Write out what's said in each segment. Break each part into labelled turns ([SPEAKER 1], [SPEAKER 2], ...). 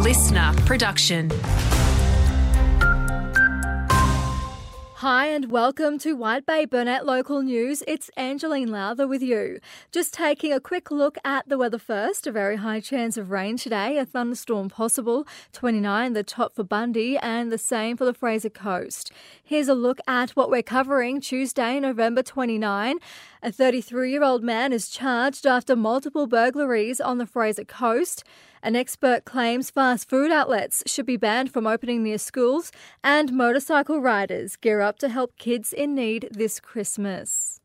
[SPEAKER 1] listener production.
[SPEAKER 2] Hi and welcome to White Bay Burnett Local News. It's Angeline Lowther with you. Just taking a quick look at the weather first. A very high chance of rain today, a thunderstorm possible, 29 the top for Bundy and the same for the Fraser Coast. Here's a look at what we're covering Tuesday, November 29. A 33-year-old man is charged after multiple burglaries on the Fraser Coast. An expert claims fast food outlets should be banned from opening near schools, and motorcycle riders gear up to help kids in need this Christmas.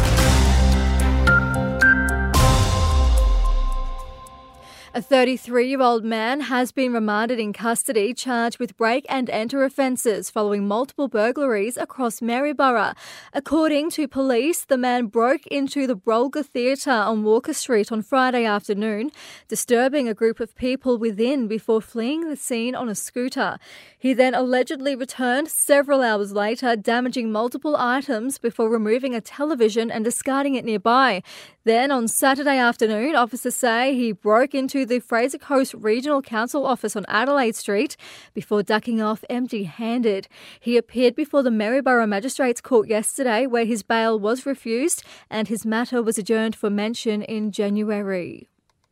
[SPEAKER 2] A 33-year-old man has been remanded in custody charged with break and enter offences following multiple burglaries across Maryborough. According to police, the man broke into the Brolga Theatre on Walker Street on Friday afternoon, disturbing a group of people within before fleeing the scene on a scooter. He then allegedly returned several hours later, damaging multiple items before removing a television and discarding it nearby. Then on Saturday afternoon, officers say he broke into the Fraser Coast Regional Council office on Adelaide Street before ducking off empty-handed. He appeared before the Maryborough Magistrates Court yesterday, where his bail was refused and his matter was adjourned for mention in January.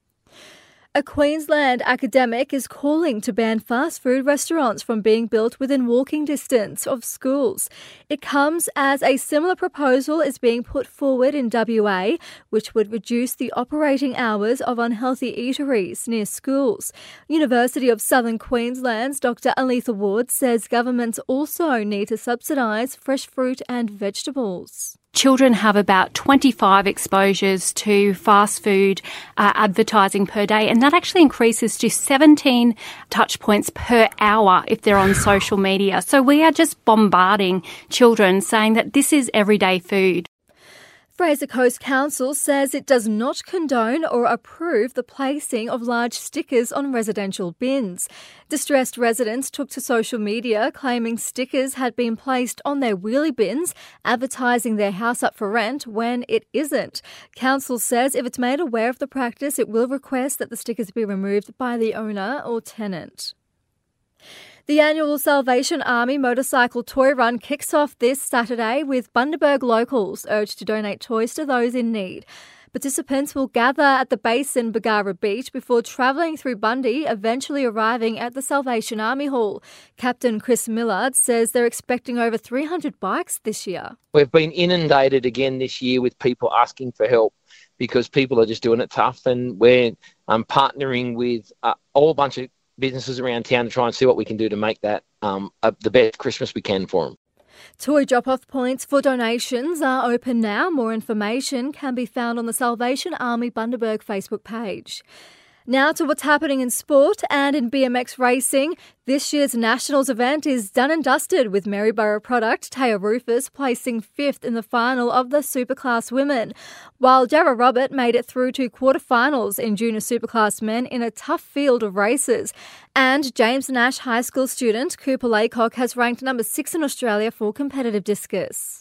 [SPEAKER 2] A Queensland academic is calling to ban fast food restaurants from being built within walking distance of schools. It comes as a similar proposal is being put forward in WA, which would reduce the operating hours of unhealthy eateries near schools. University of Southern Queensland's Dr. Aletha Ward says governments also need to subsidise fresh fruit and vegetables.
[SPEAKER 3] Children have about 25 exposures to fast food advertising per day, and that actually increases to 17 touch points per hour if they're on social media. So we are just bombarding children saying that this is everyday food.
[SPEAKER 2] Fraser Coast Council says it does not condone or approve the placing of large stickers on residential bins. Distressed residents took to social media claiming stickers had been placed on their wheelie bins, advertising their house up for rent when it isn't. Council says if it's made aware of the practice, it will request that the stickers be removed by the owner or tenant. The annual Salvation Army motorcycle toy run kicks off this Saturday with Bundaberg locals urged to donate toys to those in need. Participants will gather at the Basin Bargara Beach before travelling through Bundy, eventually arriving at the Salvation Army Hall. Captain Chris Millard says they're expecting over 300 bikes this year.
[SPEAKER 4] We've been inundated again this year with people asking for help because people are just doing it tough, and we're partnering with a whole bunch of businesses around town to try and see what we can do to make that the best Christmas we can for them.
[SPEAKER 2] Toy drop-off points for donations are open now. More information can be found on the Salvation Army Bundaberg Facebook page. Now to what's happening in sport and in BMX racing. This year's Nationals event is done and dusted with Maryborough product Taya Rufus placing 5th in the final of the Superclass women, while Jarrah Robert made it through to quarterfinals in Junior Superclass men in a tough field of races. And James Nash High School student Cooper Laycock has ranked number 6 in Australia for competitive discus.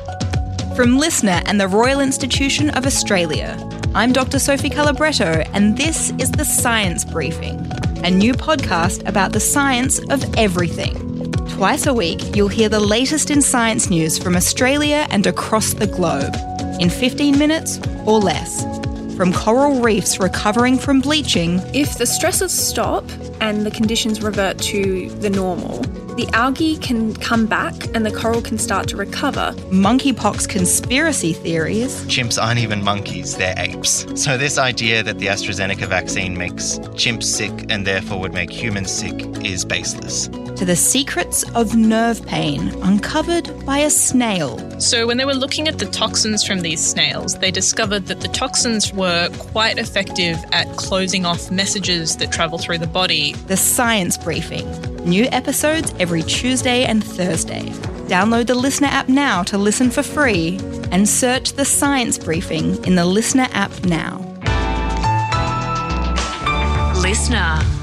[SPEAKER 5] From LiSTNR and the Royal Institution of Australia, I'm Dr. Sophie Calabretto, and this is The Science Briefing, a new podcast about the science of everything. Twice a week, you'll hear the latest in science news from Australia and across the globe, in 15 minutes or less. From coral reefs recovering from bleaching.
[SPEAKER 6] If the stresses stop and the conditions revert to the normal, the algae can come back and the coral can start to recover.
[SPEAKER 5] Monkeypox conspiracy theories.
[SPEAKER 7] Chimps aren't even monkeys, they're apes. So this idea that the AstraZeneca vaccine makes chimps sick and therefore would make humans sick is baseless.
[SPEAKER 5] To the secrets of nerve pain uncovered by a snail.
[SPEAKER 8] So when they were looking at the toxins from these snails, they discovered that the toxins were quite effective at closing off messages that travel through the body.
[SPEAKER 5] The Science Briefing. New episodes every Tuesday and Thursday. Download the LiSTNR app now to listen for free and search The Science Briefing in the LiSTNR app now.
[SPEAKER 1] LiSTNR.